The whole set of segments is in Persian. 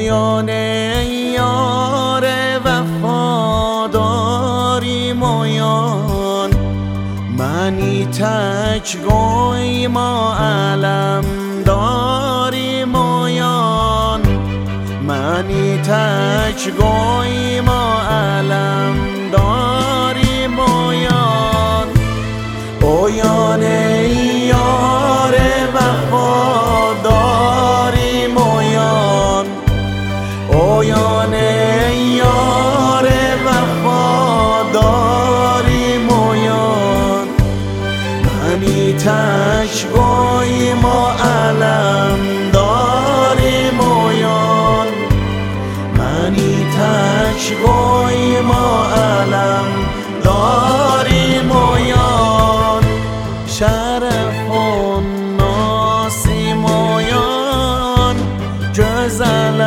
پایان یار وفاداری مویان، منی تک گوی ما علم داری مویان، منی تک گوی ما علم داری مویان. اویان یار وفاداری مویان، اویان یار وفاداری مویان، منی تک گوی ما علم داری مویان، منی تک گوی ما علم داری مویان. شرف و ناسی مویان، güzel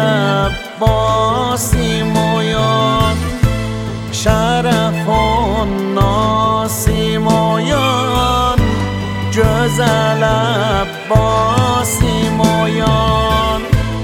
عباسی مویان، شرف و ناسی مویان، güzel عباسی مویان.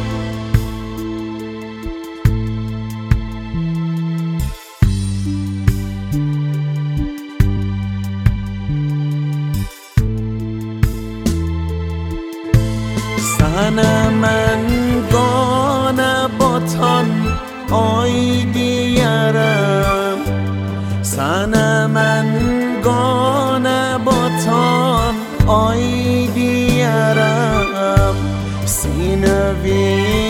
Sana mən qana batan ay diyərəm, sana mən qana batan ay diyərəm, sinəvi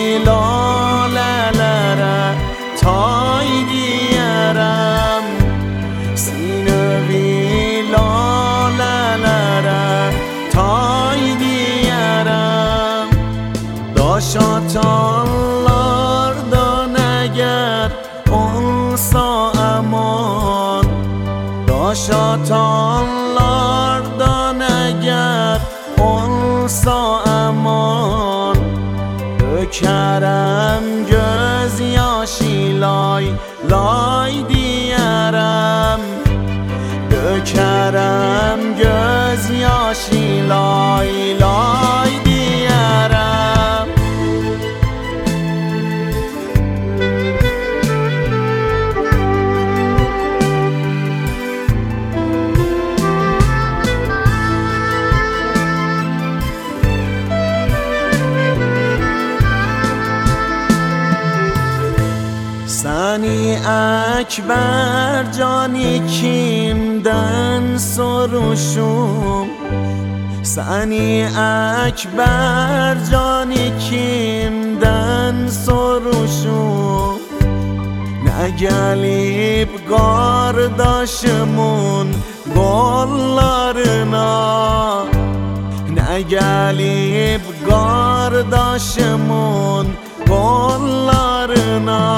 lalələrə tay diyərəm, sinəvi lalələrə tay diyərəm. Daş atanlardan əgər olsa əman, daş atanlardan əgər olsa əman, dökərəm göz yaşı lay lay diyərəm, dökərəm göz yaşı lay lay diyərəm. Səni əkbər cani kimdən soruşum, səni əkbər cani kimdən soruşum, nə gəlib qardaşımın qollarına, nə gəlib qardaşımın qollarına.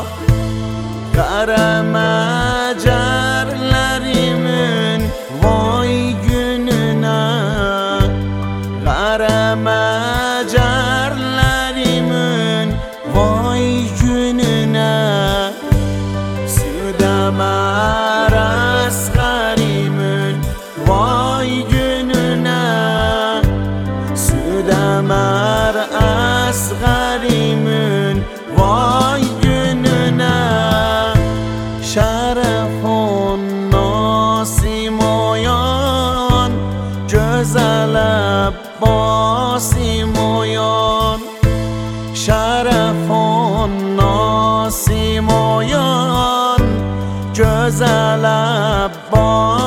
Qərəməcərlərimin vay gününə, qərəməcərlərimin vay gününə, Südəmər əsğərimin vay gününə, Südəmər əsğərimin vay gününə. شرف و ناسی مویان، güzel عباسی مویان، شرف و ناسی مویان، güzel عباسی